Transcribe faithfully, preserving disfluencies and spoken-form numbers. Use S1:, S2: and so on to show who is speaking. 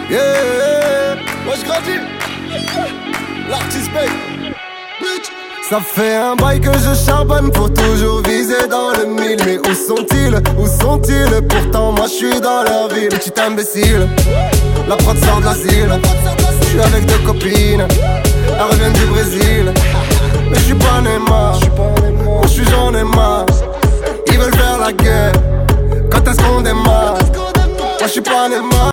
S1: Yeah, moi je grandis. L'artiste paye. Ça fait un bail que je charbonne pour toujours viser dans le mille. Mais où sont-ils, où sont-ils? Pourtant moi je suis dans leur ville. Petit imbécile, la prod sort de l'asile. Je suis avec deux copines, elles reviennent du Brésil. Mais je suis pas Neymar, moi je suis j'en ai marre. Ils veulent faire la guerre, quand est-ce qu'on démarre? Moi je suis pas Neymar.